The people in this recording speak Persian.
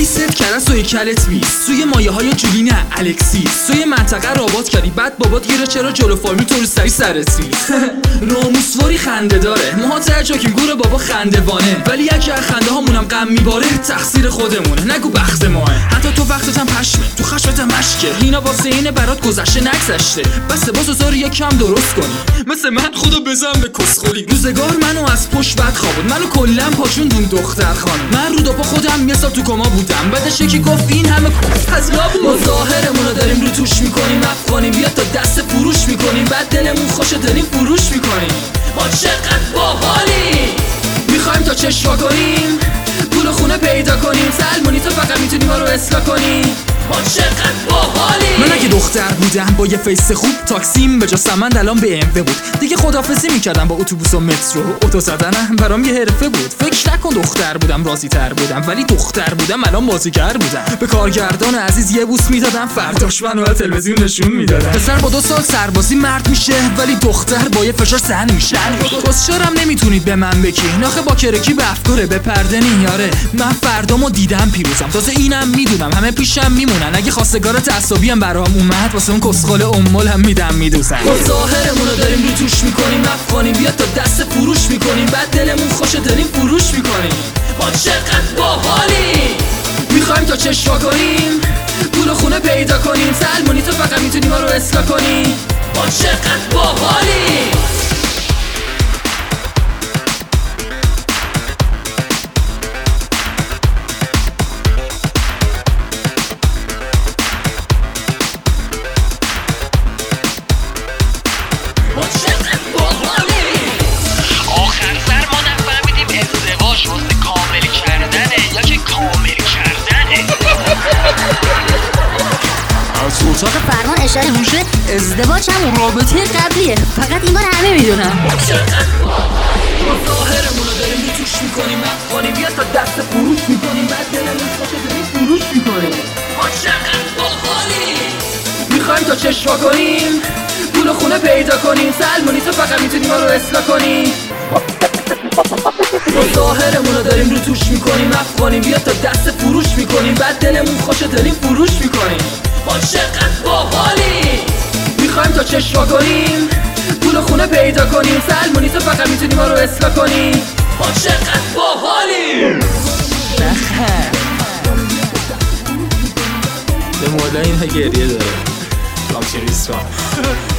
ست کردن سوی کلت بیست سوی مایه های جولین الکسیس سوی منطقه رو آباد کردی بعد بابات گیره چرا جلو فامیل تو رو سری سرت ریز ناموسواری خنده داره ما ترجاکیم گور بابا خندوانه ولی یکی از خنده هامونم غم میباره تقصیر خودمونه نگو بخت ماه حتی تو وقتتم پشمه تو خشمتم مشکه اینا واسه اینه برات گذشته نگذشته بس باز زار یکم درست کنی مثل من خودو بزن به کسخلی روزگار منو از پشت بد خوابون منو کلا پاشوندون دختر خانم من رو داپا خودم یه سال تو کما بودم بعدش یکی گفت این همه از لابو ما ظاهرمونو داریم رو توش میکنیم افغانی بیا تا دست فروش میکنیم بعد دلمون خوشه داریم فروش میکنیم ما چقدر باحالیم میخوایم تا چشوا کنیم پول خونه پیدا کنیم سلمونی تو فقط میتونی ما رو اصلاح کنی ما چقدر باحالیم من اگه دختر بودم با یه فیس خوب تاکسیم به جا سمند الان به ام بود دیگه خدافظی میکردم با اتوبوس و مترو اتو زدنم برام یه حرفه بود فکر نکن دختر بودم راضی تر بودم ولی دختر بودم الان بازیگر بودم به کارگردان عزیز یه بوس میدادم فرداش منو از تلویزیون نشون میدادم پسر با 2 سال سربازی مرد میشه ولی دختر با یه فشار زن میشه بس چرام نمیتونید به من بگی ناخه با کرکی به افکاره به پرده نیاره من فردامو دیدم پیروزم تازه اینم میدونم همه پیشم میمونن اگه خواستگار تعصبی هم برام اومد واسه اون کسخل امول هم میدم میدوزن ما ظاهرمونو داریم رو توش میکنیم افغانی بیا تا دست فروش میکنیم بعد دلمون خوشه داریم فروش میکنیم ما چقدر باحالیم میخوایم تا چشوا کنیم پول خونه پیدا کنیم سلمونی تو فقط میتونی ما رو اصلاح کنی ما چقدر باحالیم آخر سر ما نفهمیدیم ازدواج واسه کامل کردنه یا که کامل کردنه از اتاق فرمان اشاره میشه ازدواج هم رابطه قبلیه فقط این بار همه میدونن ما ظاهرمونو داریم رو توش میکنیم افغانی بیا تا دست فروش میکنیم بعد دلمون خوشه داریم فروش میکنیم ما چقدر باحالیم میخوایم تا چشوا کنیم پول خونه پیدا کنیم سلمونی تو فقط میتونی ما رو اصلاح کنی ما ظاهرمونو داریم رو توش میکنیم افغانی بیا تا دست فروش میکنیم بعد دلمون خوشه داریم فروش میکنیم ما چقدر باحالیم میخوایم تا چشوا کنیم پول خونه پیدا کنیم سلمونی تو فقط میتونی ما رو اصلاح کنی ما چقدر باحالیم به مولا این گریه داره رامتیریستان